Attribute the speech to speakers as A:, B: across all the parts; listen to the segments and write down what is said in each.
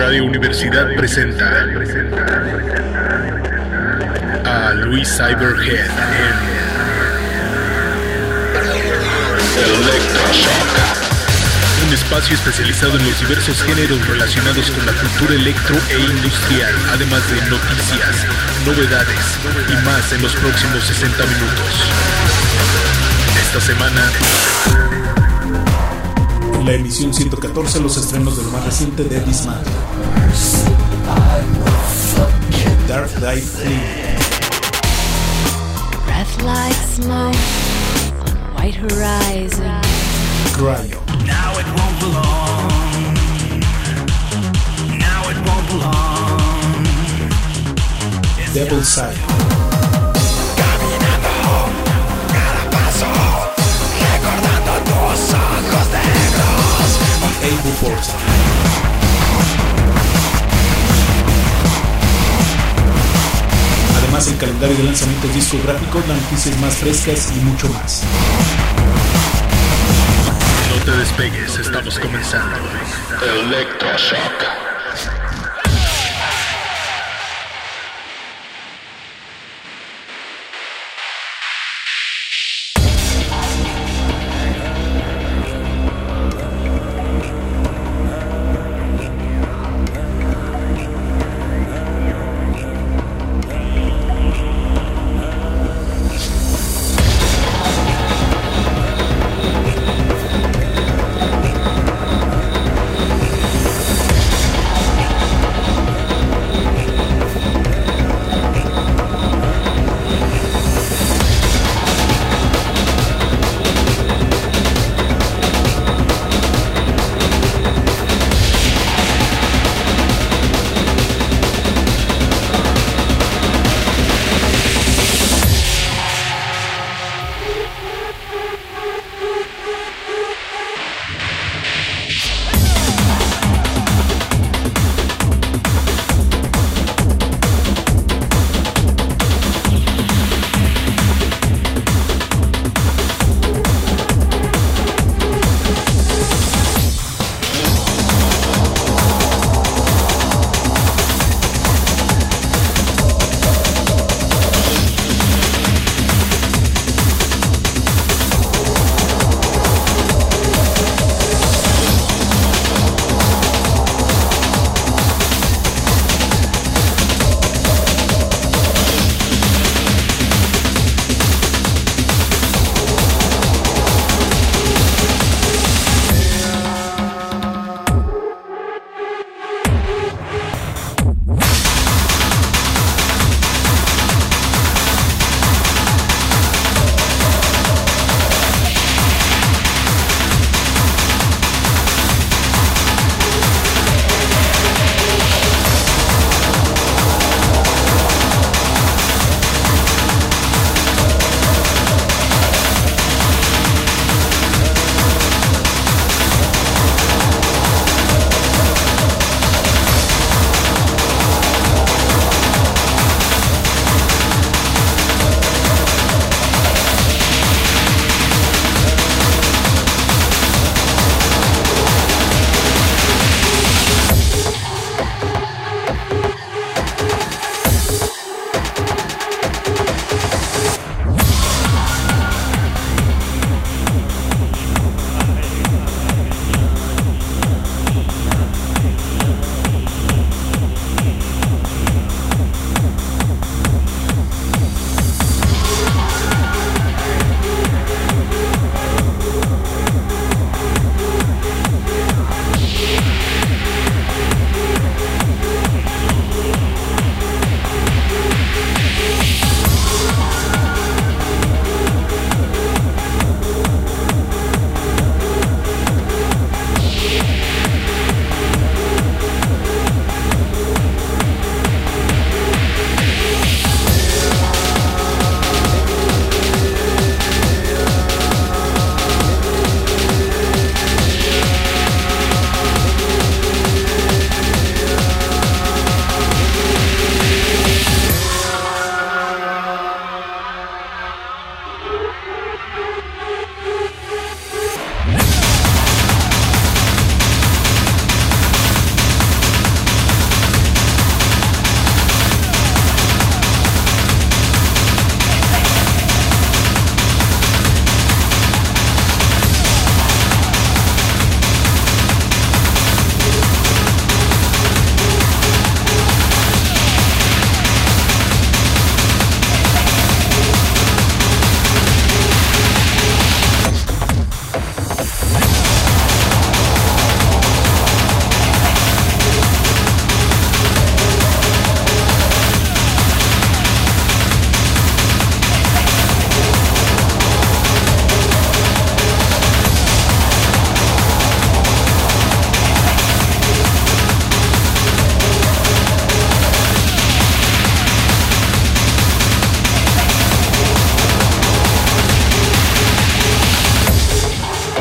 A: Radio Universidad presenta a Luis Cyberhead en Electroshock, un espacio especializado en los diversos géneros relacionados con la cultura electro e industrial, además de noticias, novedades y más en los próximos 60 minutos. Esta semana,
B: en la emisión 114, los estrenos de lo más reciente de Dismantle, Dark Dive Fleet,
C: Breath like smoke on white horizon.
B: Cryo,
D: Now it won't belong. Now it won't belong.
B: Devil's Side,
D: Caminando cada paso, recordando tus ojos negros.
B: Able Portal. Además, el calendario de lanzamientos discográficos, las noticias más frescas y mucho más.
A: no te despegues, estamos comenzando. Electroshock.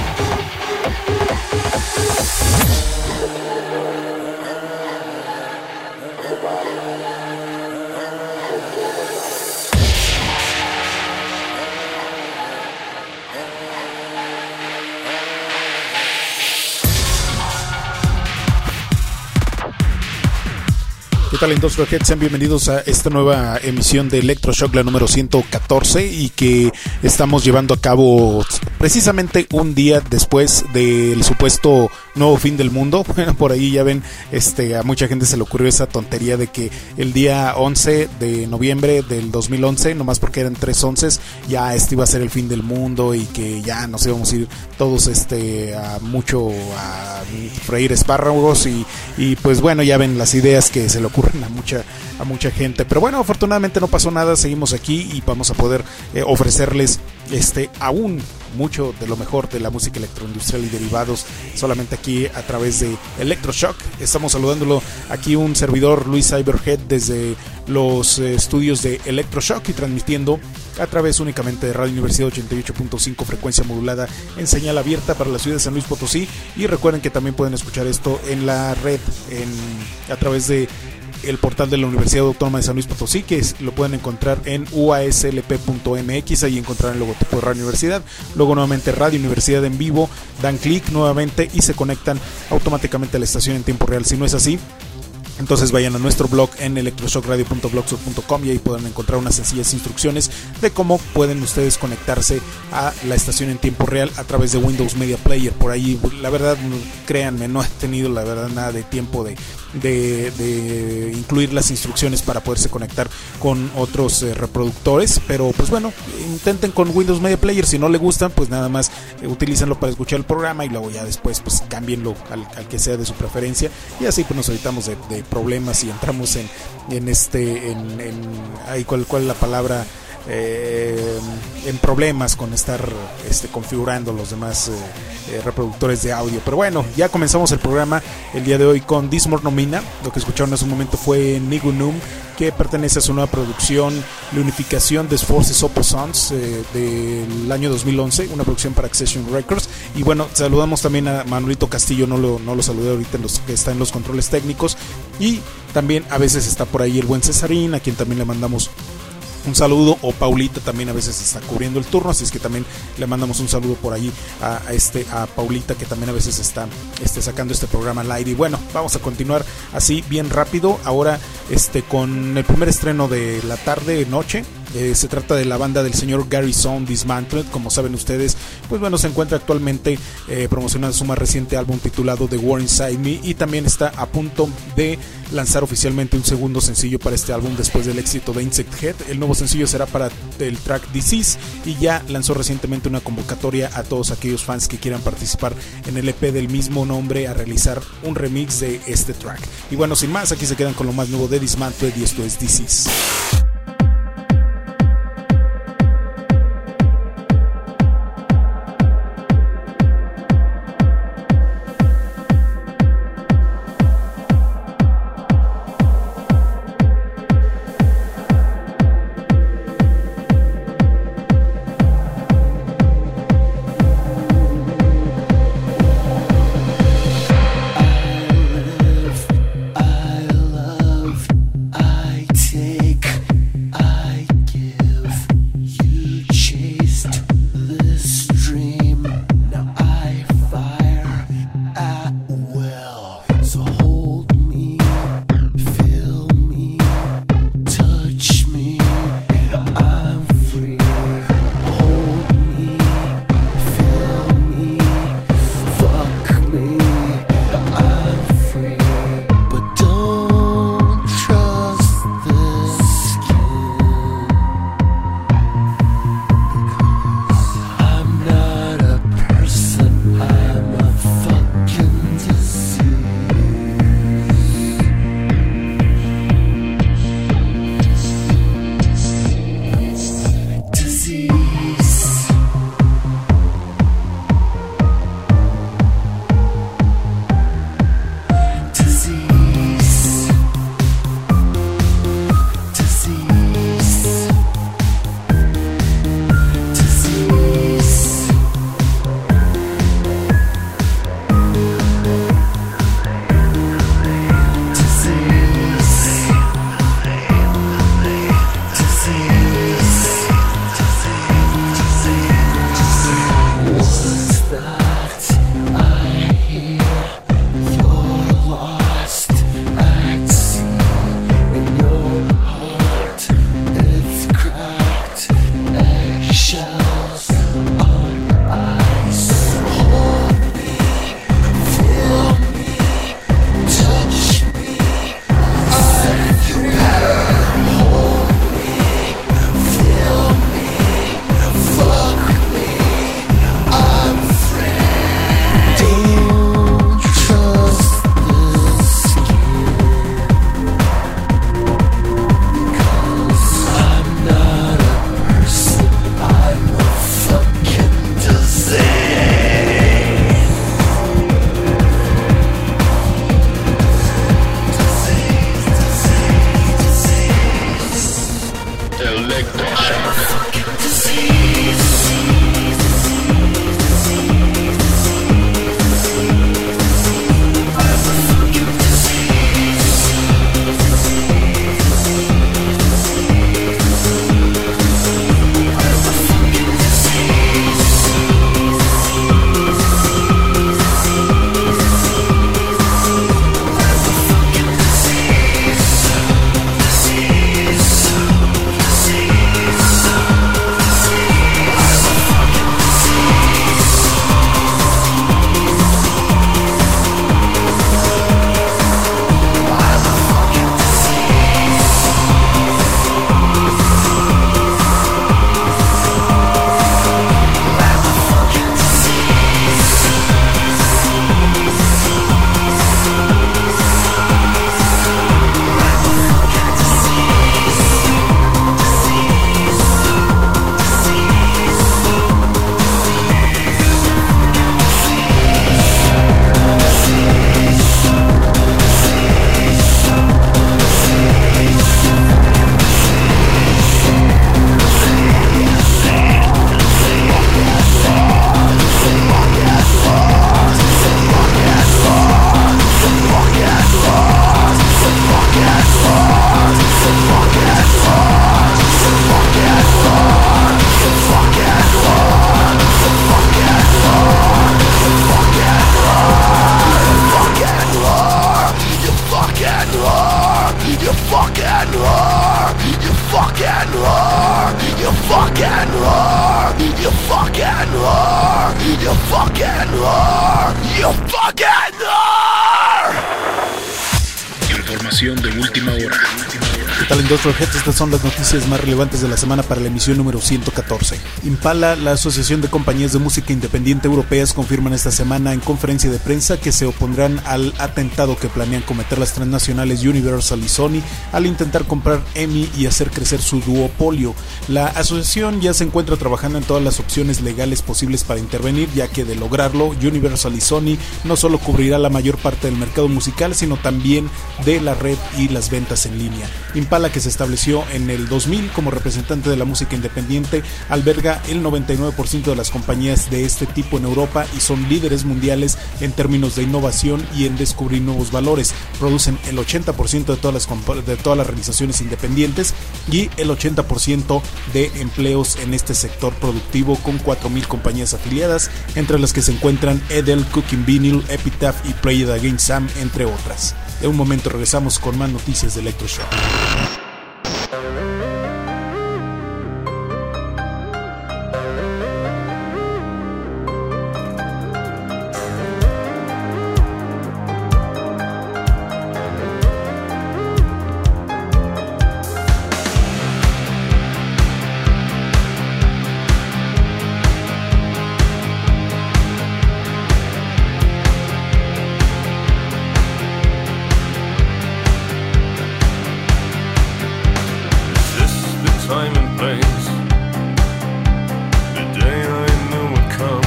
B: ¿Qué tal, Industrial Heads? Sean bienvenidos a esta nueva emisión de Electroshock, la número 114, y que estamos llevando a cabo precisamente un día después del supuesto nuevo fin del mundo. Bueno, por ahí ya ven, a mucha gente se le ocurrió esa tontería de que el día 11 de noviembre del 2011, nomás porque eran 3 onces, ya iba a ser el fin del mundo y que ya nos íbamos a ir todos a freír espárragos y pues bueno, ya ven las ideas que se le ocurren a mucha gente. Pero bueno, afortunadamente no pasó nada, seguimos aquí y vamos a poder ofrecerles aún mucho de lo mejor de la música electroindustrial y derivados solamente aquí a través de Electroshock. Estamos saludándolo aquí un servidor, Luis Cyberhead, desde los estudios de Electroshock y transmitiendo a través únicamente de Radio Universidad 88.5 frecuencia modulada en señal abierta para la ciudad de San Luis Potosí. Y recuerden que también pueden escuchar esto en la red a través de el portal de la Universidad Autónoma de San Luis Potosí, que lo pueden encontrar en uaslp.mx. ahí encontrarán el logotipo de Radio Universidad, luego nuevamente Radio Universidad en vivo, dan clic nuevamente y se conectan automáticamente a la estación en tiempo real. Si no es así, entonces vayan a nuestro blog en electroshockradio.blogspot.com y ahí podrán encontrar unas sencillas instrucciones de cómo pueden ustedes conectarse a la estación en tiempo real a través de Windows Media Player. Por ahí, la verdad, créanme, no he tenido la verdad nada de tiempo de incluir las instrucciones para poderse conectar con otros reproductores, pero pues bueno, intenten con Windows Media Player. Si no le gustan, pues nada más utilícenlo para escuchar el programa y luego ya después pues cámbienlo al que sea de su preferencia, y así pues nos evitamos de problemas y entramos en ¿cuál es la palabra? En problemas con estar configurando los demás reproductores de audio. Pero bueno, ya comenzamos el programa el día de hoy con Dismornomina. Lo que escucharon hace un momento fue Nigunum, que pertenece a su nueva producción, la unificación de Forces Opposons del año 2011, una producción para Accession Records. Y bueno, saludamos también a Manuelito Castillo, no lo saludé ahorita, que está en los controles técnicos, y también a veces está por ahí el buen Cesarín, a quien también le mandamos un saludo, o Paulita también a veces está cubriendo el turno, así es que también le mandamos un saludo por ahí a Paulita, que también a veces está sacando este programa al aire. Y bueno, vamos a continuar así bien rápido ahora con el primer estreno de la tarde noche. Se trata de la banda del señor Gary Sound Dismantled. Como saben ustedes, pues bueno, se encuentra actualmente promocionando su más reciente álbum titulado The War Inside Me, y también está a punto de lanzar oficialmente un segundo sencillo para este álbum después del éxito de Insect Head. El nuevo sencillo será para el track Disease, y ya lanzó recientemente una convocatoria a todos aquellos fans que quieran participar en el EP del mismo nombre a realizar un remix de este track. Y bueno, sin más, aquí se quedan con lo más nuevo de Dismantled, y esto es Disease.
D: I take You fucking
A: Información de última hora.
B: ¿Qué tal, Industrial Heads? Estas son las noticias más relevantes de la semana para la emisión número 114. Impala, la Asociación de Compañías de Música Independiente Europeas, confirman esta semana en conferencia de prensa que se opondrán al atentado que planean cometer las transnacionales Universal y Sony al intentar comprar EMI y hacer crecer su duopolio. La asociación ya se encuentra trabajando en todas las opciones legales posibles para intervenir, ya que de lograrlo, Universal y Sony no solo cubrirá la mayor parte del mercado musical, sino también de la red y las ventas en línea. Impala, que se estableció en el 2000 como representante de la música independiente, alberga el 99% de las compañías de este tipo en Europa y son líderes mundiales en términos de innovación y en descubrir nuevos valores. Producen el 80% de todas las realizaciones independientes y el 80% de empleos en este sector productivo, con 4,000 compañías afiliadas, entre las que se encuentran Edel, Cooking Vinyl, Epitaph y Play It Again Sam, entre otras. En un momento regresamos con más noticias de Electroshock.
E: Time and place, the day I knew would come,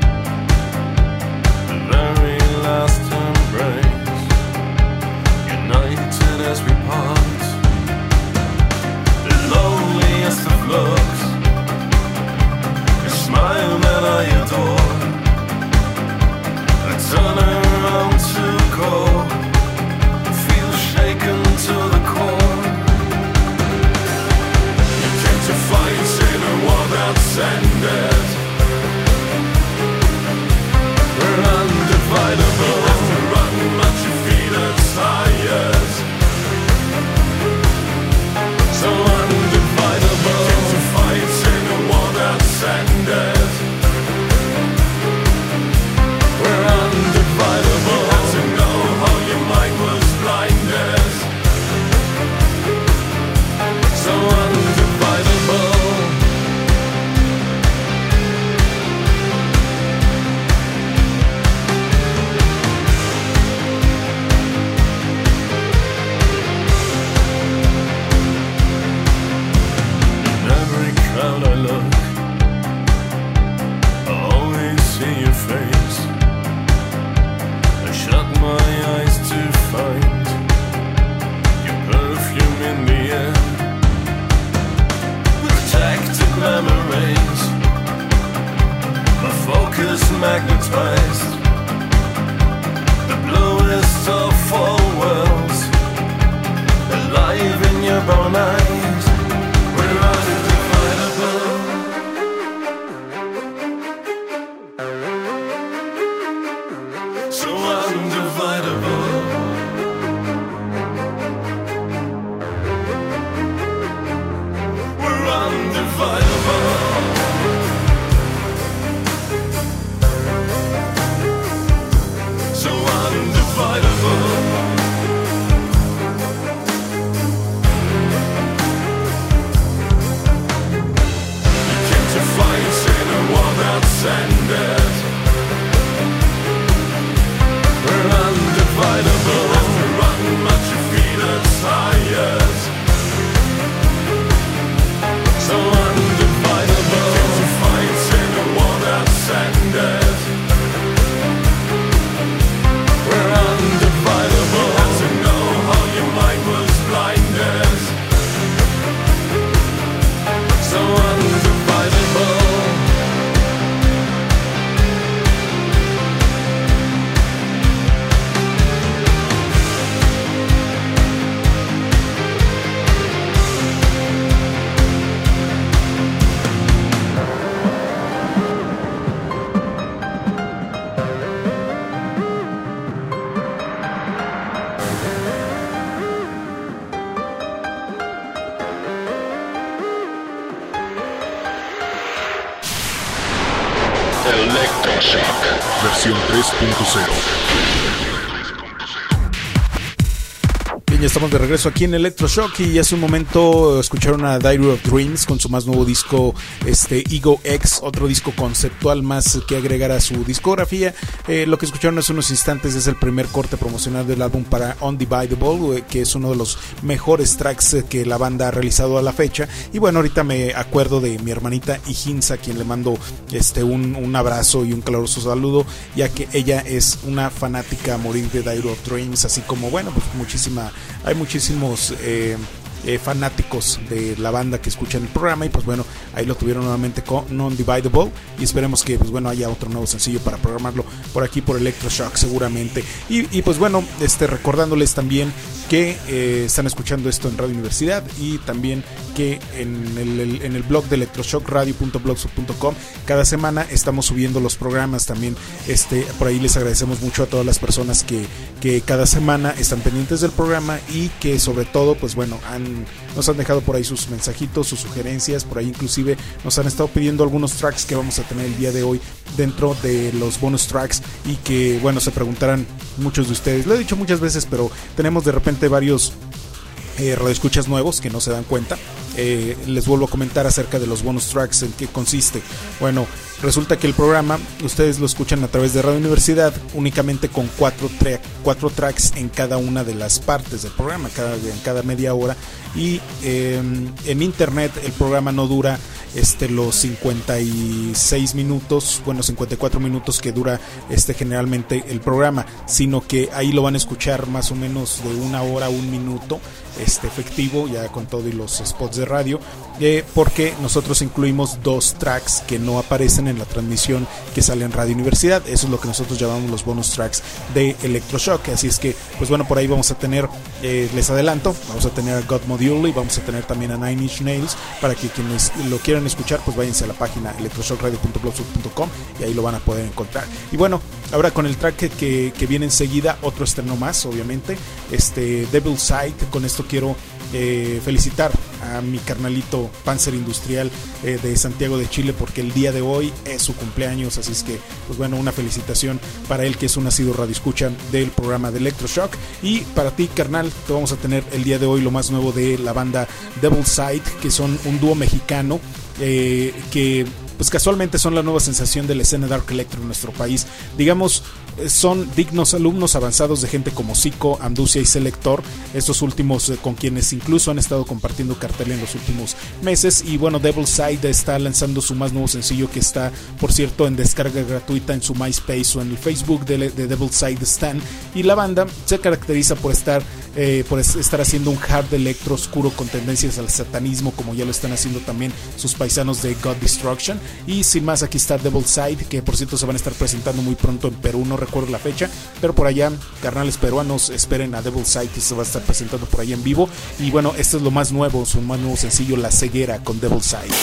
E: the very last embrace, united as we part, the loneliest of looks, a smile that I adore, I turn around to go, feel shaken to the core. Fights in a war that's ended. We're undividable. After run, but you feel tired. So undividable. To fight in a war that's ended. We're undividable. Had to know how your mind was blinded. So undividable. I look, I always see your face. I shut my eyes to find your perfume in the air. Protected memories, my focus magnetized. The bluest of all worlds, alive in your brown eyes. We're undividable. So undividable. We're undividable. So undividable. Ended. We're undividable. After run, but you feel tired. So undividable. To fight in a war that's ended. We're undividable. Had to know how your mind was blinded. So undividable.
A: Electroshock. versión 3.0.
B: Bien, ya estamos de regreso aquí en Electroshock y hace un momento escucharon a Diary of Dreams con su más nuevo disco, Ego X, otro disco conceptual más que agregar a su discografía. Lo que escucharon hace unos instantes es el primer corte promocional del álbum para Undividable, que es uno de los mejores tracks que la banda ha realizado a la fecha. Y bueno, ahorita me acuerdo de mi hermanita Ijinza, a quien le mando un abrazo y un caluroso saludo, ya que ella es una fanática a morir de Diary of Dreams, así como, bueno, pues hay muchísimos fanáticos de la banda que escuchan el programa, y pues bueno, ahí lo tuvieron nuevamente con Undividable, y esperemos que pues bueno haya otro nuevo sencillo para programarlo por aquí por Electroshock seguramente. Y pues bueno, recordándoles también que están escuchando esto en Radio Universidad, y también que en el blog de electroshockradio.blogspot.com cada semana estamos subiendo los programas también. Por ahí les agradecemos mucho a todas las personas que cada semana están pendientes del programa, y que sobre todo pues bueno nos han dejado por ahí sus mensajitos, sus sugerencias. Por ahí inclusive nos han estado pidiendo algunos tracks que vamos a tener el día de hoy dentro de los bonus tracks, y que bueno, se preguntarán muchos de ustedes, lo he dicho muchas veces, pero tenemos de repente varios radioescuchas nuevos que no se dan cuenta. Les vuelvo a comentar acerca de los bonus tracks, en qué consiste. Bueno, resulta que el programa ustedes lo escuchan a través de Radio Universidad únicamente con cuatro tracks en cada una de las partes del programa, en cada media hora, y en internet el programa no dura los 56 minutos, bueno, 54 minutos que dura generalmente el programa, sino que ahí lo van a escuchar más o menos de una hora, un minuto efectivo, ya con todo y los spots de radio, porque nosotros incluimos 2 tracks que no aparecen en la transmisión que sale en Radio Universidad. Eso es lo que nosotros llamamos los bonus tracks de Electroshock. Así es que pues bueno, por ahí vamos a tener, les adelanto, vamos a tener a God Module, y vamos a tener también a Nine Inch Nails, para que quienes lo quieran escuchar pues váyanse a la página electroshockradio.blogspot.com y ahí lo van a poder encontrar. Y bueno, ahora con el track que viene enseguida, otro estreno más, obviamente, Devil's Side. Con esto quiero felicitar a mi carnalito Panzer Industrial de Santiago de Chile, porque el día de hoy es su cumpleaños. Así es que pues bueno, una felicitación para él, que es un asiduo radioescucha del programa de Electroshock. Y para ti, carnal, te vamos a tener el día de hoy lo más nuevo de la banda Devil's Side, que son un dúo mexicano que pues casualmente son la nueva sensación de la escena Dark Electro en nuestro país. Digamos, son dignos alumnos avanzados de gente como Zico, Amducia y Selector, estos últimos con quienes incluso han estado compartiendo cartel en los últimos meses. Y bueno, Devil's Side está lanzando su más nuevo sencillo, que está, por cierto, en descarga gratuita en su MySpace o en el Facebook de Devil's Side Stan. Y la banda se caracteriza por estar haciendo un hard electro oscuro con tendencias al satanismo, como ya lo están haciendo también sus paisanos de God Destruction. Y sin más, aquí está Devil's Side, que por cierto se van a estar presentando muy pronto en Perú, no recuerdo la fecha, pero por allá, carnales peruanos, esperen a Devil's Side, que se va a estar presentando por allá en vivo. Y bueno, esto es lo más nuevo, su más nuevo sencillo, La Ceguera, con Devil's Side.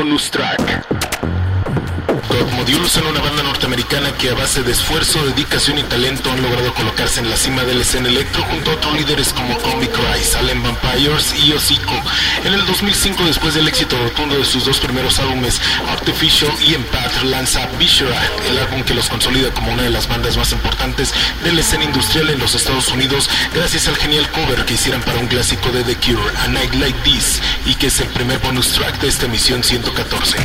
A: Bonus track. God Module son una banda norteamericana que a base de esfuerzo, dedicación y talento han logrado colocarse en la cima de la escena electro junto a otros líderes como Combi Cry, Salem Vampires y Hocico. En el 2005, después del éxito rotundo de sus dos primeros álbumes, Artificial y Empath, lanza Viscera, el álbum que los consolida como una de las bandas más importantes de la escena industrial en los Estados Unidos, gracias al genial cover que hicieron para un clásico de The Cure, A Night Like This, y que es el primer bonus track de esta emisión 114.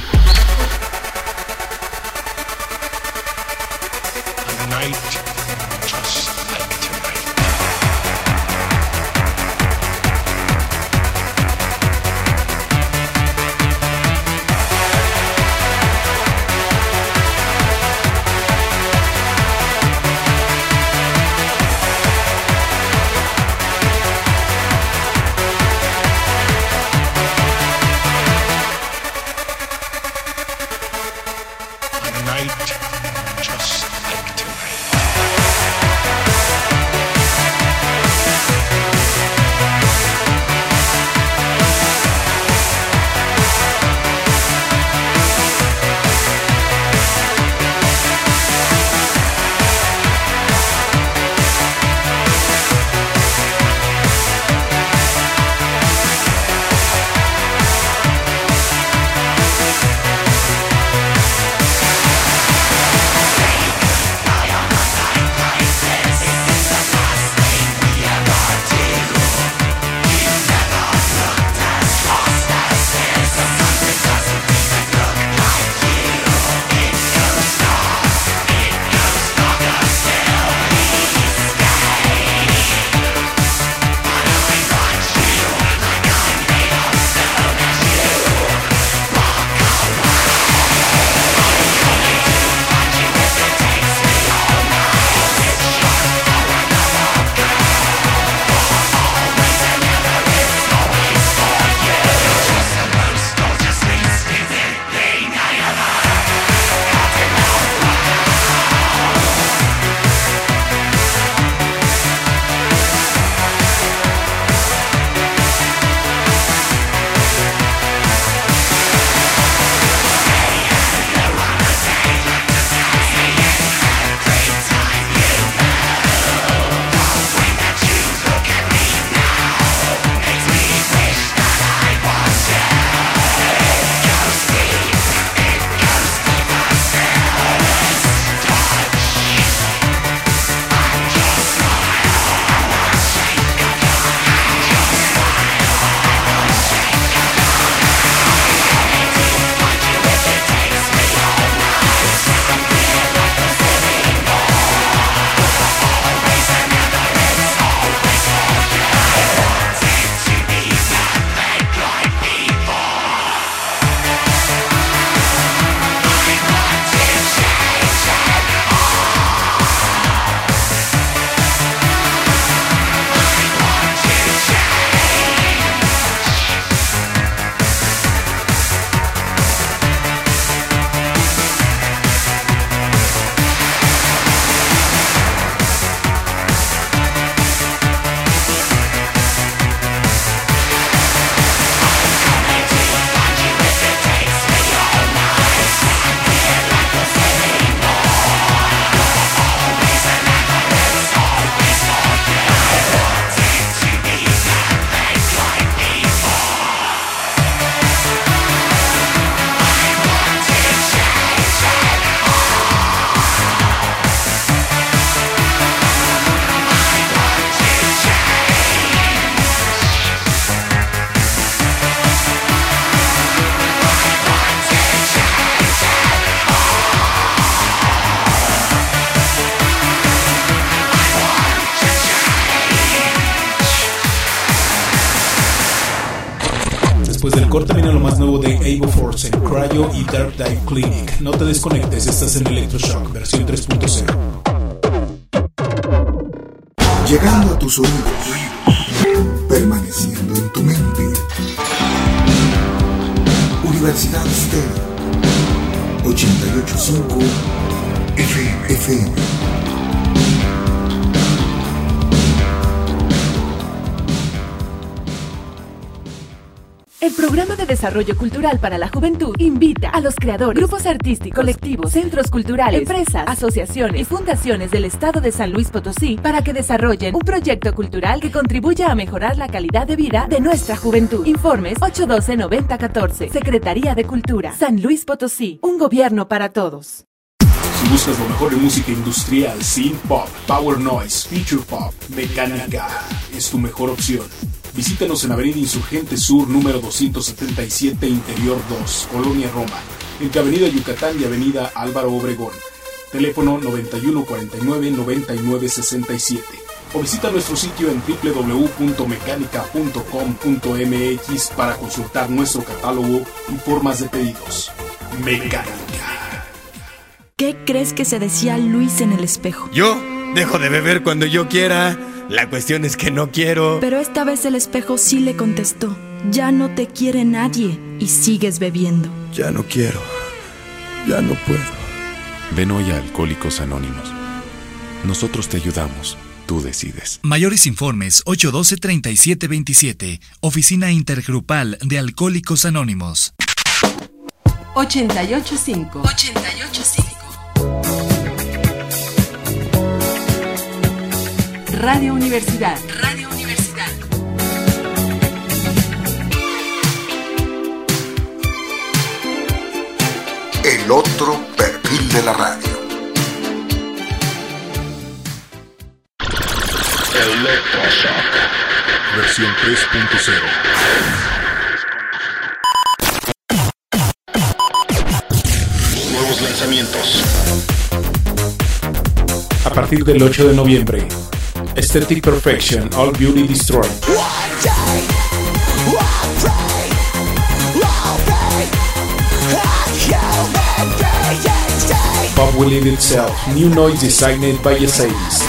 B: Después del corte viene lo más nuevo de Avo Force en Cryo y Dark Dive Clinic. No te desconectes, estás en Electroshock, versión 3.0.
F: Llegando a tus oídos, permaneciendo en tu mente. Universidad Stereo 88.5 FM.
G: El Programa de Desarrollo Cultural para la Juventud invita a los creadores, grupos artísticos, colectivos, centros culturales, empresas, asociaciones y fundaciones del Estado de San Luis Potosí para que desarrollen un proyecto cultural que contribuya a mejorar la calidad de vida de nuestra juventud. Informes 812-9014, Secretaría de Cultura, San Luis Potosí, un gobierno para todos.
B: Si buscas lo mejor en música industrial, synth pop, power noise, future pop, mecánica, es tu mejor opción. Visítanos en Avenida Insurgente Sur, número 277, Interior 2, Colonia Roma, entre Avenida Yucatán y Avenida Álvaro Obregón. Teléfono 9149-9967. O visita nuestro sitio en www.mecanica.com.mx para consultar nuestro catálogo y formas de pedidos. Mecánica.
H: ¿Qué crees que se decía Luis en el espejo?
I: Yo dejo de beber cuando yo quiera. La cuestión es que no quiero.
H: Pero esta vez el espejo sí le contestó. Ya no te quiere nadie y sigues bebiendo.
I: Ya no quiero. Ya no puedo.
J: Ven hoy a Alcohólicos Anónimos. Nosotros te ayudamos. Tú decides.
K: Mayores informes 812-3727. Oficina Intergrupal de Alcohólicos Anónimos.
G: 88.5. Radio Universidad.
F: El otro perfil de la radio.
A: Electroshock, versión 3.0. Nuevos lanzamientos.
B: A partir del 8 de noviembre, Aesthetic Perfection, All Beauty Destroyed. Pop Will Eat Itself, new noise designed by Mercedes.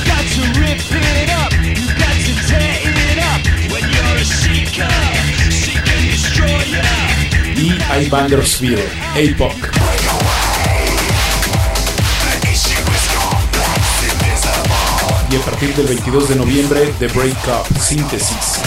B: Y Ivandersville, APOC. Y a partir del 22 de noviembre, The Breakup, Síntesis.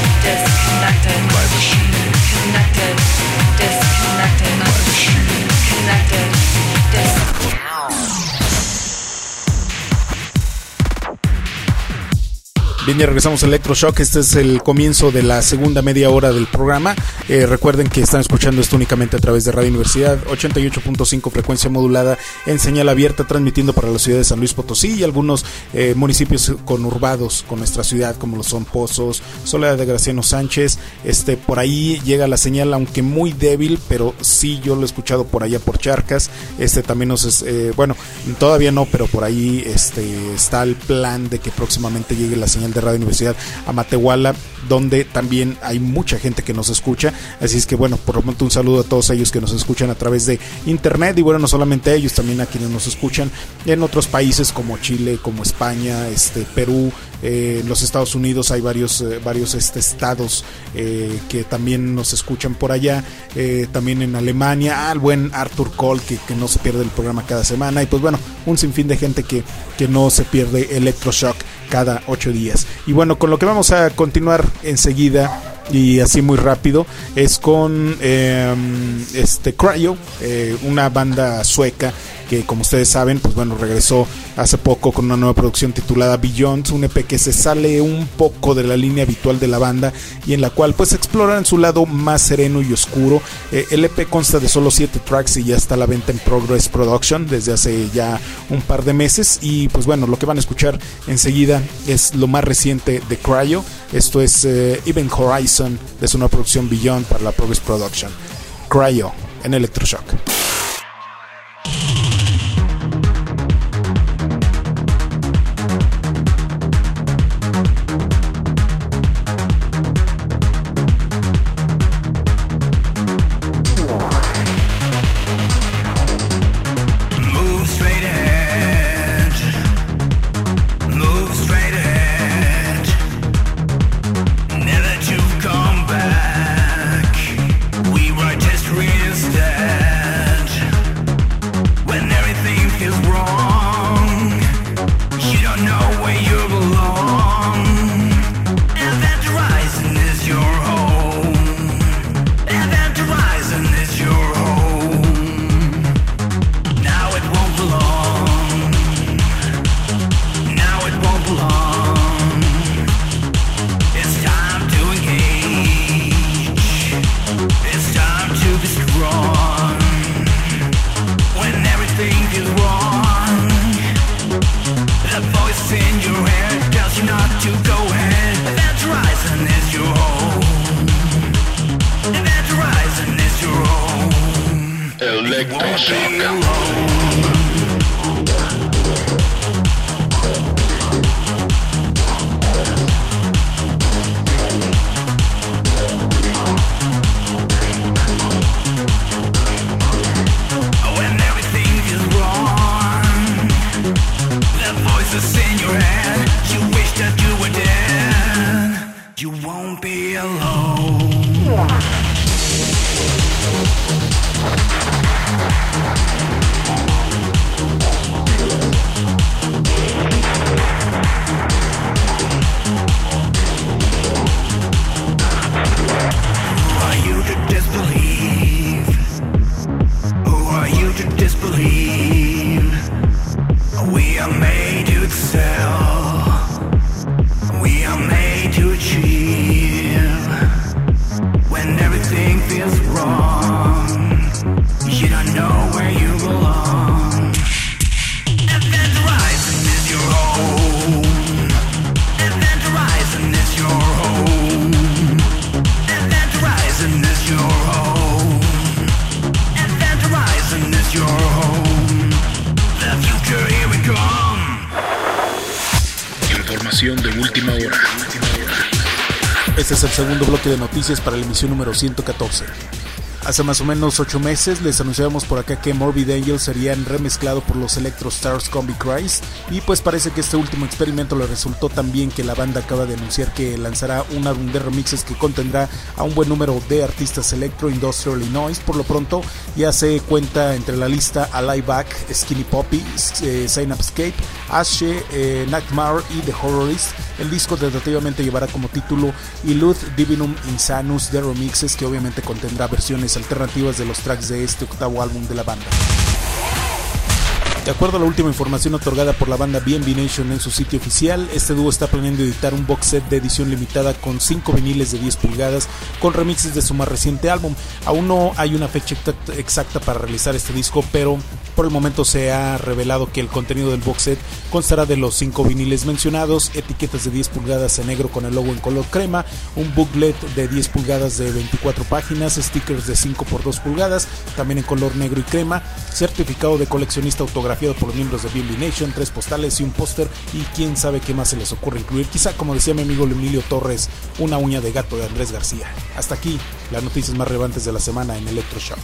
B: Bien, ya regresamos a Electroshock. Este es el comienzo de la segunda media hora del programa. Recuerden que están escuchando esto únicamente a través de Radio Universidad, 88.5 frecuencia modulada en señal abierta, transmitiendo para la ciudad de San Luis Potosí y algunos municipios conurbados con nuestra ciudad, como lo son Pozos, Soledad de Graciano Sánchez. Por ahí llega la señal, aunque muy débil, pero sí yo lo he escuchado por allá por Charcas. También bueno, todavía no, pero por ahí está el plan de que próximamente llegue la señal de Radio Universidad a Matehuala, donde también hay mucha gente que nos escucha. Así es que bueno, por lo tanto un saludo a todos ellos que nos escuchan a través de internet, y bueno, no solamente a ellos, también a quienes nos escuchan en otros países como Chile, como España, Perú, en los Estados Unidos hay varios estados que también nos escuchan por allá, también en Alemania, al buen Arthur Cole que no se pierde el programa cada semana, y pues bueno, un sinfín de gente que no se pierde Electroshock cada 8 días. Y bueno, con lo que vamos a continuar enseguida y así muy rápido es con Cryo, una banda sueca que, como ustedes saben, pues bueno, regresó hace poco con una nueva producción titulada Beyond, un EP que se sale un poco de la línea habitual de la banda y en la cual pues exploran su lado más sereno y oscuro. El EP consta de solo 7 tracks y ya está a la venta en Progress Production desde hace ya un par de meses, y pues bueno, lo que van a escuchar enseguida es lo más reciente de Cryo. Esto es Event Horizon, de su nueva producción Beyond para la Progress Production. Cryo en Electroshock.
D: Come back, we were just real. When everything is wrong, the voices in your head, you wish that you were dead. You won't be alone. Who are you to disbelieve? Who are you to disbelieve? We are made to excel. We are made to achieve. When everything feels wrong, you don't know where you belong. Event Horizon is your home. Event Horizon is your home. Event Horizon is your home. Event Horizon is your home. The future, here we come.
A: Información de última hora.
B: Este es el segundo bloque de noticias para la emisión número 114. Hace más o menos 8 meses les anunciábamos por acá que Morbid Angel serían remezclado por los Electro Stars Combi Christ, y pues parece que este último experimento le resultó tan bien que la banda acaba de anunciar que lanzará un álbum de remixes que contendrá a un buen número de artistas electro, industrial y noise. Por lo pronto ya se cuenta entre la lista Alive Back, Skinny Poppy, Synapscape, Ashe, Nightmare y The Horrorist. El disco tentativamente llevará como título Illud Divinum Insanus de remixes, que obviamente contendrá versiones alternativas de los tracks de este octavo álbum de la banda. De acuerdo a la última información otorgada por la banda BNB Nation en su sitio oficial, este dúo está planeando editar un box set de edición limitada con 5 viniles de 10 pulgadas con remixes de su más reciente álbum. Aún no hay una fecha exacta para realizar este disco, pero por el momento se ha revelado que el contenido del box set constará de los 5 viniles mencionados, etiquetas de 10 pulgadas en negro con el logo en color crema, un booklet de 10 pulgadas de 24 páginas, stickers de 5 por 2 pulgadas, también en color negro y crema, certificado de coleccionista autografiado por los miembros de BNB Nation, 3 postales y un póster, y quién sabe qué más se les ocurre incluir. Quizá, como decía mi amigo Emilio Torres, una uña de gato de Andrés García. Hasta aquí las noticias más relevantes de la semana en Electroshock.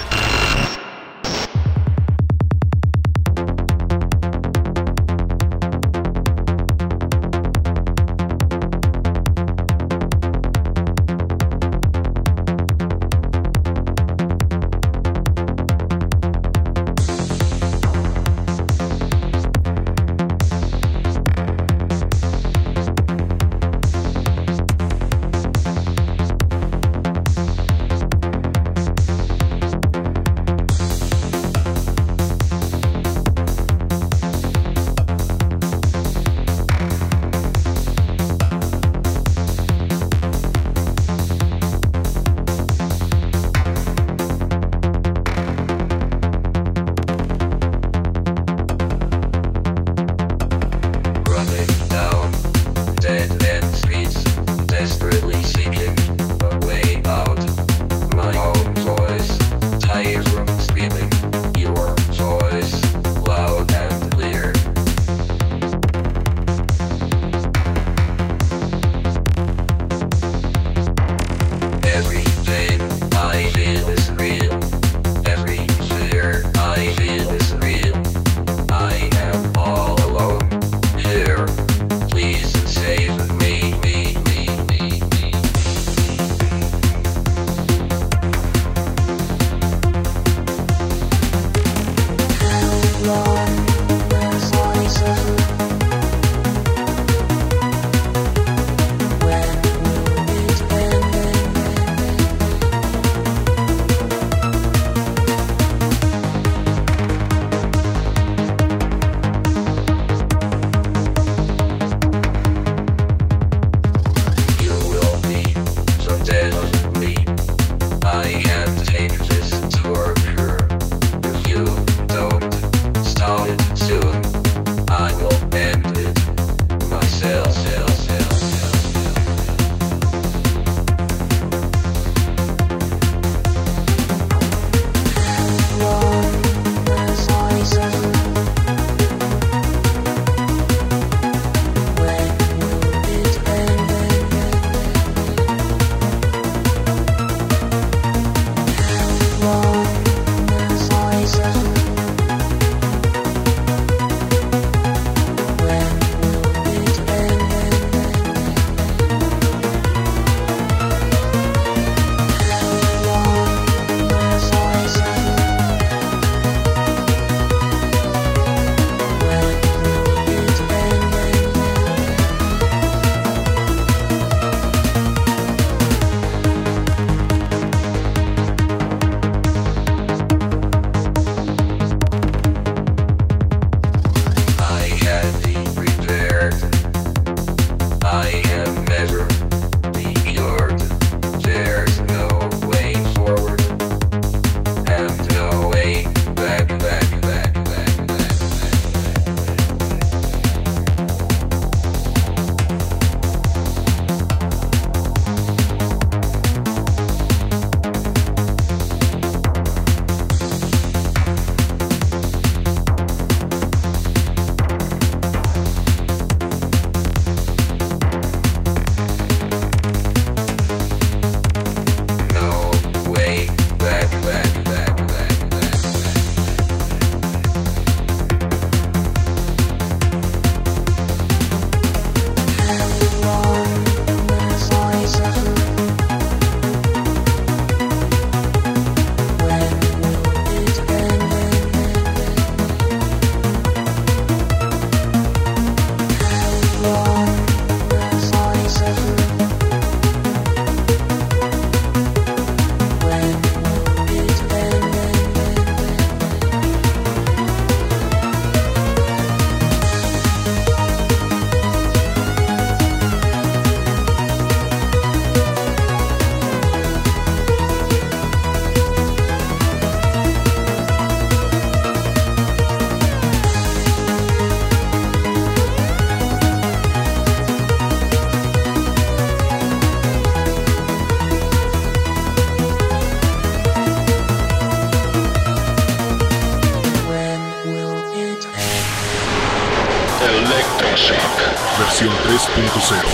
A: versión 3.0.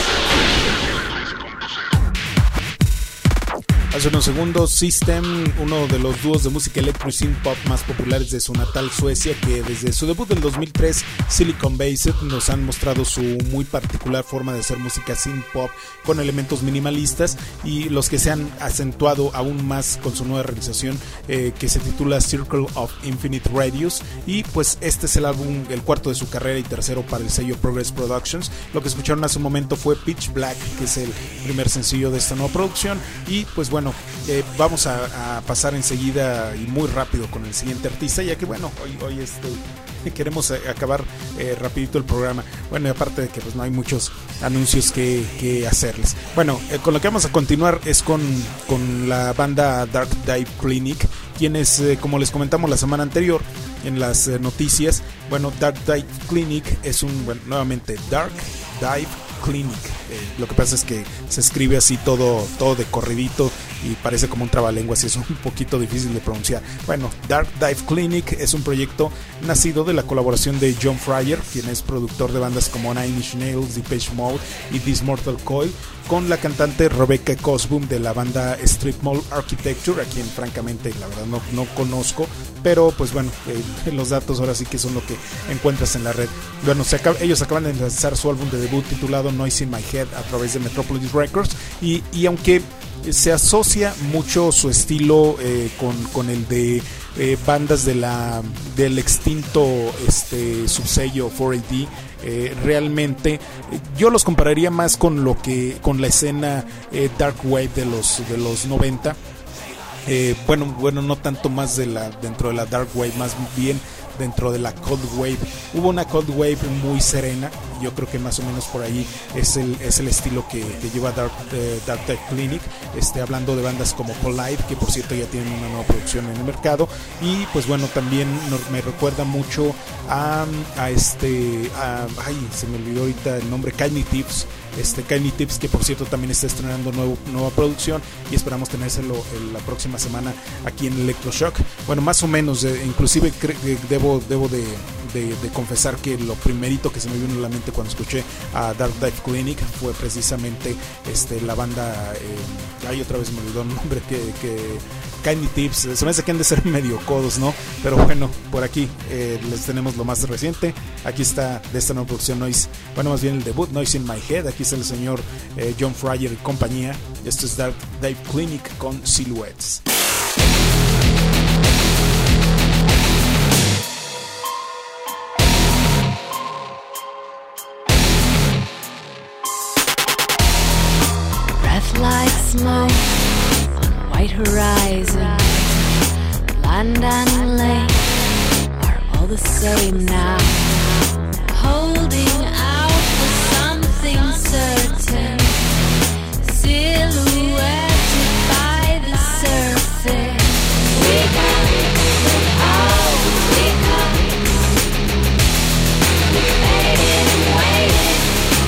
B: Hace unos segundos, System, uno de los dúos de música electro y synth pop más populares de su natal Suecia, que desde su debut del 2003, Silicon Based, nos han mostrado su muy particular forma de hacer música synth pop con elementos minimalistas, y los que se han acentuado aún más con su nueva realización que se titula Circle of Infinite Radius. Y pues este es el álbum, el cuarto de su carrera y tercero para el sello Progress Productions. Lo que escucharon hace un momento fue Pitch Black, que es el primer sencillo de esta nueva producción. Y pues bueno, vamos a pasar enseguida y muy rápido con el siguiente artista, ya que bueno, hoy queremos acabar rapidito el programa. Bueno, y aparte de que pues no hay muchos anuncios que hacerles. Bueno, con lo que vamos a continuar es con la banda Dark Dive Clinic, quienes, como les comentamos la semana anterior en las noticias, bueno, Dark Dive Clinic es nuevamente Dark Dive Clinic. Lo que pasa es que se escribe así todo de corridito y parece como un trabalenguas y es un poquito difícil de pronunciar. Bueno, Dark Dive Clinic es un proyecto nacido de la colaboración de John Fryer, quien es productor de bandas como Nine Inch Nails, Depeche Mode y This Mortal Coil, con la cantante Rebecca Cosboom de la banda Strip Mall Architecture, a quien francamente la verdad no conozco, pero pues bueno, los datos ahora sí que son lo que encuentras en la red. Bueno, ellos acaban de lanzar su álbum de debut titulado Noise in My Head a través de Metropolis Records, y aunque se asocia mucho su estilo con el de bandas del extinto subsello 4AD, realmente yo los compararía más con la escena dark wave de los 90. Bueno, no tanto más dentro de la dark wave, más bien dentro de la cold wave. Hubo una cold wave muy serena, yo creo que más o menos por ahí es el estilo que lleva Dark Dive Clinic, hablando de bandas como Polite, que por cierto ya tienen una nueva producción en el mercado, y pues bueno, también me recuerda mucho ay, se me olvidó ahorita el nombre, Kindly Tips, que por cierto también está estrenando nueva producción, y esperamos tenérselo la próxima semana aquí en Electroshock. Bueno, más o menos, inclusive debo de confesar que lo primerito que se me vino a la mente cuando escuché a Dark Dive Clinic fue precisamente la banda, otra vez me olvidó el nombre, que Kindly Tips. Se me hace que han de ser medio codos, ¿no? Pero bueno, por aquí les tenemos lo más reciente. Aquí está de esta nueva producción Noise, bueno, más bien el debut, Noise in My Head. Aquí está el señor John Fryer y compañía. Esto es Dark Dive Clinic con Silhouettes.
C: Breath like smoke on white horizon. Land and lake are all the same now. Holding out for something certain, silhouetted by the surface. We come, oh, we come. We faded and waited.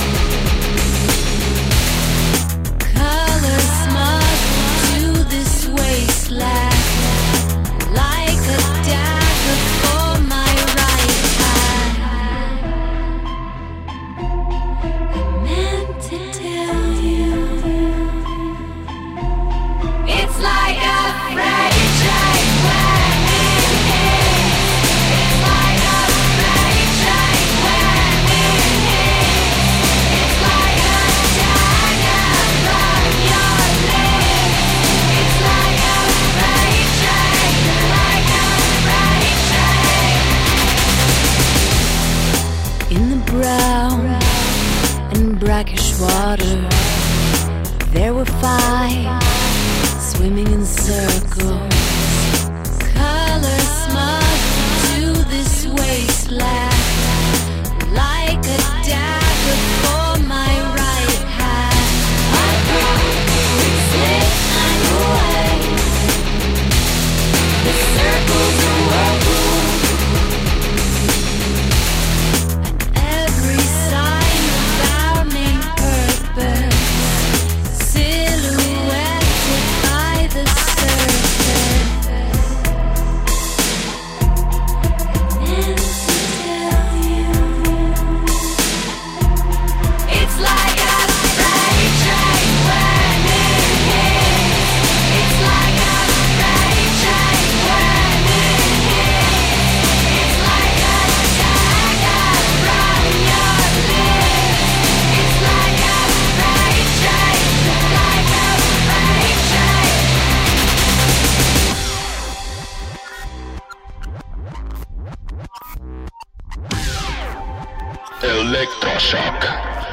C: Color smuggled to this wasteland, like a dagger for my right hand. I meant to tell you, it's like a freight train wearing his. It's like a freight train wearing his. It's like a dagger from your lips. It's like a freight train, like a freight train. In the brown and brackish water, there were 5 swimming in circles. Color smuggled to this wasteland, like a dagger for my right hand. I broke, slip away. The circles are whirlpool, and every sign of our main purpose, silhouetted by the surface. Meant to tell
A: Electroshock.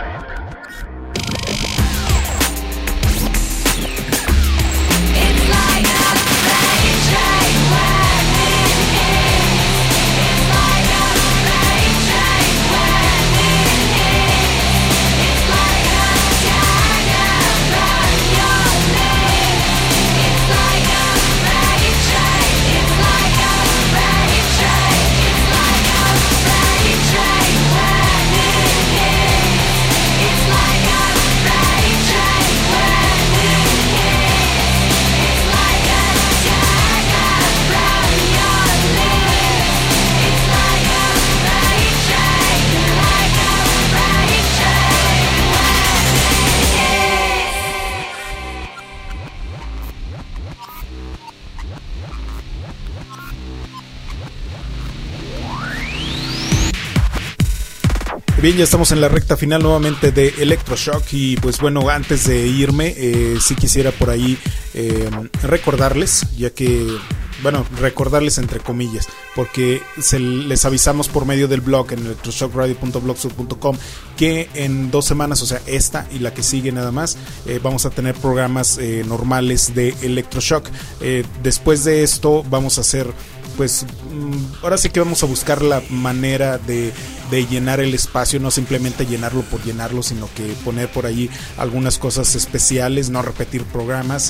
B: Bien, ya estamos en la recta final nuevamente de Electroshock y pues bueno, antes de irme, sí quisiera por ahí recordarles, ya que, bueno, recordarles entre comillas, porque les avisamos por medio del blog en electroshockradio.blogspot.com que en 2 semanas, o sea, esta y la que sigue nada más, vamos a tener programas normales de Electroshock. Después de esto vamos a hacer, pues ahora sí que vamos a buscar la manera de llenar el espacio, no simplemente llenarlo por llenarlo, sino que poner por ahí algunas cosas especiales, no repetir programas.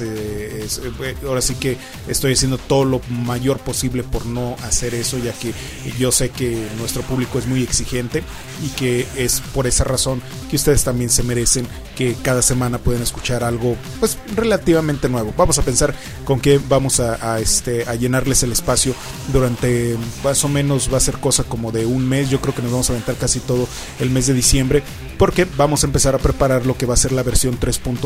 B: Ahora sí que estoy haciendo todo lo mayor posible por no hacer eso, ya que yo sé que nuestro público es muy exigente y que es por esa razón que ustedes también se merecen que cada semana pueden escuchar algo pues relativamente nuevo. Vamos a pensar con qué vamos a llenarles el espacio durante más o menos, va a ser cosa como de un mes. Yo creo que nos vamos a aventar casi todo el mes de diciembre, porque vamos a empezar a preparar lo que va a ser la versión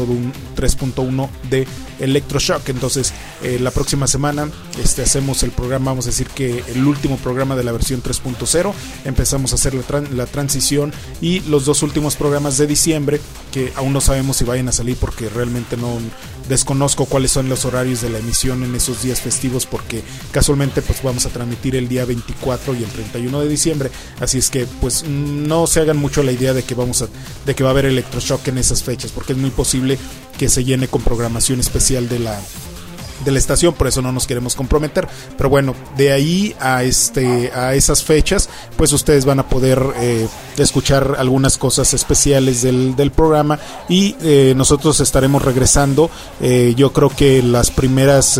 B: 3.1 de Electroshock. Entonces la próxima semana hacemos el programa, vamos a decir que el último programa de la versión 3.0, empezamos a hacer la transición, y los 2 últimos programas de diciembre, que aún no sabemos si vayan a salir porque realmente no desconozco cuáles son los horarios de la emisión en esos días festivos, porque casualmente pues vamos a transmitir el día 24 y el 31 de diciembre, así es que pues no se hagan mucho la idea de que va a haber Electroshock en esas fechas, porque es muy posible que se llene con programación especial de la estación, por eso no nos queremos comprometer. Pero bueno, de ahí a esas fechas, pues ustedes van a poder escuchar algunas cosas especiales del programa, y nosotros estaremos regresando, yo creo que las primeras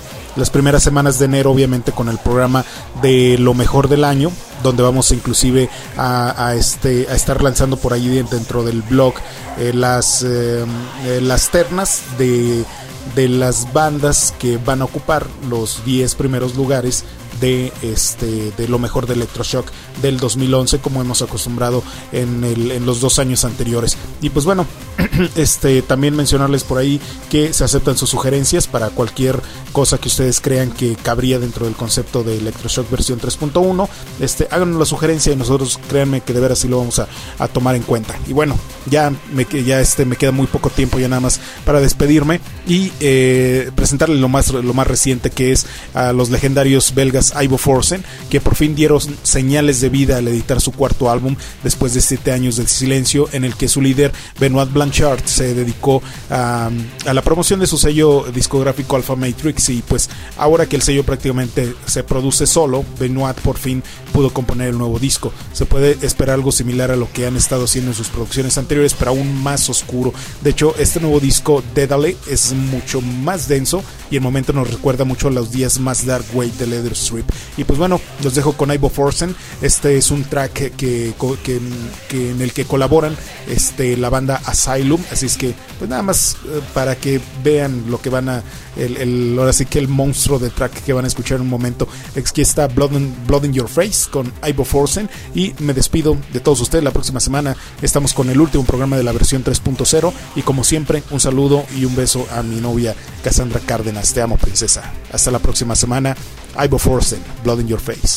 B: semanas de enero, obviamente con el programa de lo mejor del año, donde vamos inclusive a estar lanzando por ahí dentro del blog las ternas de las bandas que van a ocupar los 10 primeros lugares de lo mejor de Electroshock del 2011, como hemos acostumbrado en los 2 años anteriores. Y pues bueno, también mencionarles por ahí que se aceptan sus sugerencias para cualquier cosa que ustedes crean que cabría dentro del concepto de Electroshock versión 3.1. Háganos la sugerencia y nosotros, créanme que de veras sí lo vamos a tomar en cuenta. Y bueno, ya me queda muy poco tiempo ya nada más para despedirme y presentarles lo más reciente, que es a los legendarios belgas Ivo Forsen, que por fin dieron señales de vida al editar su 4º álbum después de 7 años de silencio, en el que su líder Benoit Blanchard se dedicó a la promoción de su sello discográfico Alpha Matrix. Y pues ahora que el sello prácticamente se produce solo, Benoit por fin pudo componer el nuevo disco. Se puede esperar algo similar a lo que han estado haciendo en sus producciones anteriores, pero aún más oscuro. De hecho, este nuevo disco, Daedale, es mucho más denso y el momento nos recuerda mucho a los días más dark wave de Leather Strip. Y pues bueno, los dejo con Ivo Forsen. Este es un track que en el que colaboran la banda Asylum, así es que pues nada más para que vean lo que van a ahora sí que el monstruo de track que van a escuchar en un momento. Aquí está Blood in Your Face con Ivo Forsen, y me despido de todos ustedes. La próxima semana estamos con el último programa de la versión 3.0, y como siempre, un saludo y un beso a mi novia Cassandra Cárdenas. Te amo, princesa. Hasta la próxima semana. Ivo Forsen, Blood in Your Face.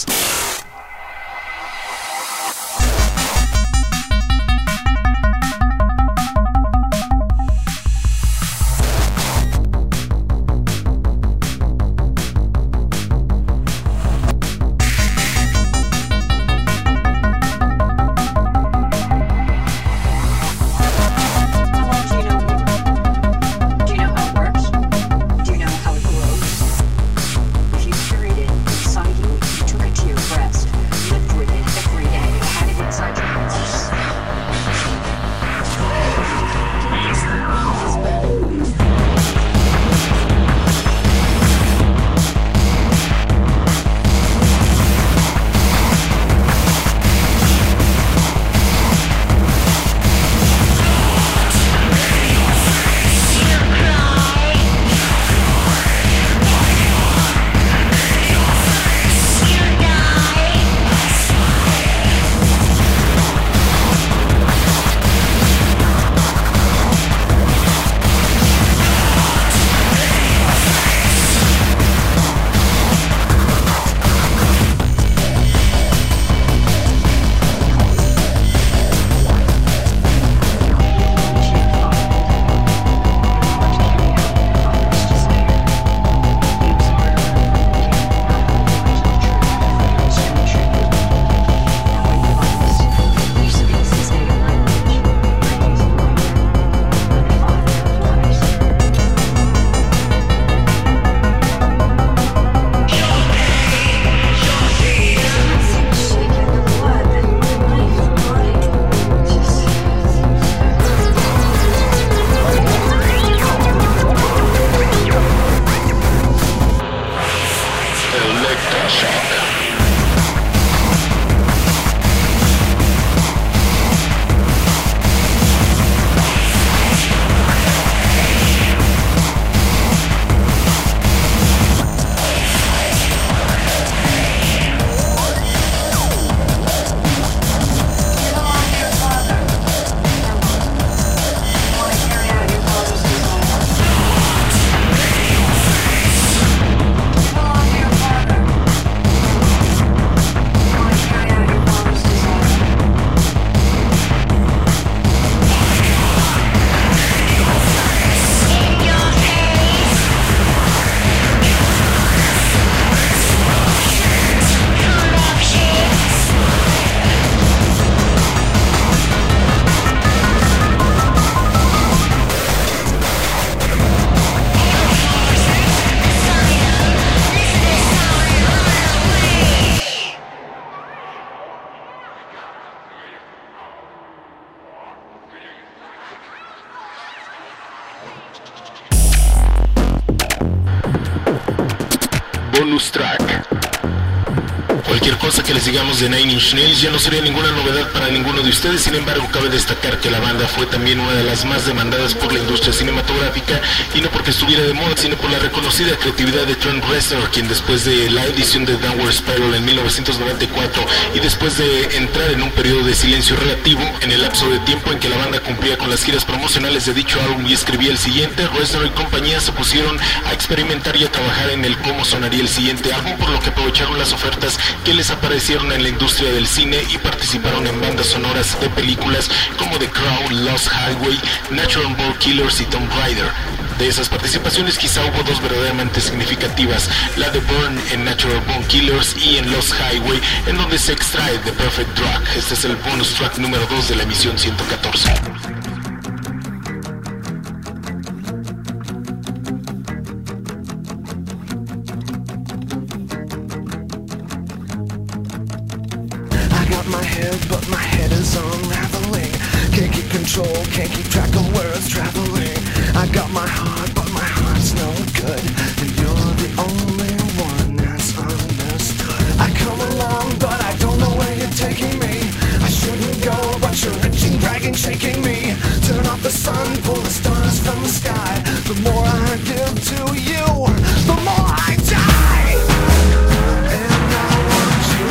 A: bonus track. Cualquier cosa que les digamos de Nine Inch Nails ya no sería ninguna novedad para ninguno de ustedes. Sin embargo, cabe destacar que la banda fue también una de las más demandadas por la industria cinematográfica, y no porque estuviera de moda, sino por la reconocida creatividad de Trent Reznor, quien después de la edición de Downward Spiral en 1994 y después de entrar en un periodo de silencio relativo en el lapso de tiempo en que la banda cumplía con las giras promocionales de dicho álbum y escribía el siguiente, Reznor y compañía se pusieron a experimentar y a trabajar en el cómo sonaría el siguiente álbum, por lo que aprovecharon las ofertas que les aparecieron en la industria del cine y participaron en bandas sonoras de películas como The Crow, Lost Highway, Natural Born Killers y Tomb Raider. De esas participaciones quizá hubo dos verdaderamente significativas, la de Burn en Natural Born Killers y en Lost Highway, en donde se extrae The Perfect Drug. Este es el bonus track número 2 de la emisión 114.
D: My head, but my head is unraveling. Can't keep control, can't keep track of where it's traveling. I got my heart, but my heart's no good, and you're the only one that's understood. I come along, but I don't know where you're taking me. I shouldn't go, but you're reaching, dragging, shaking me. Turn off the sun, pull the stars from the sky. The more I give to you, the more I die. And I want you.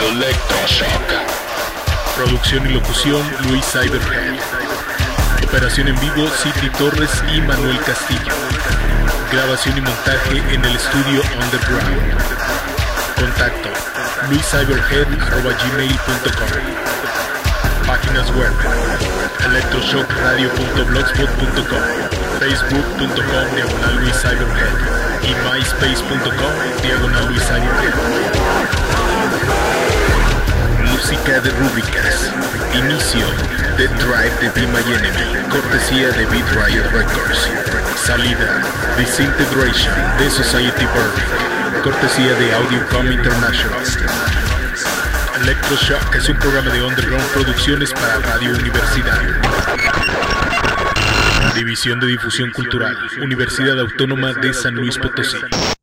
A: Electroshock. Producción y locución Luis Cyberhead. Operación en vivo City Torres y Manuel Castillo. Grabación y montaje en el estudio Underground. Contacto luiscyberhead@gmail.com. Páginas web electroshockradio.blogspot.com, facebook.com/luiscyberhead y myspace.com/luiscyberhead. Música de rúbricas. Inicio The Drive de Be My Enemy, cortesía de Beat Riot Records. Salida Disintegration de Society Burning, cortesía de Audiocom International. Electroshock es un programa de Underground Producciones para Radio Universidad. División de Difusión Cultural, Universidad Autónoma de San Luis Potosí.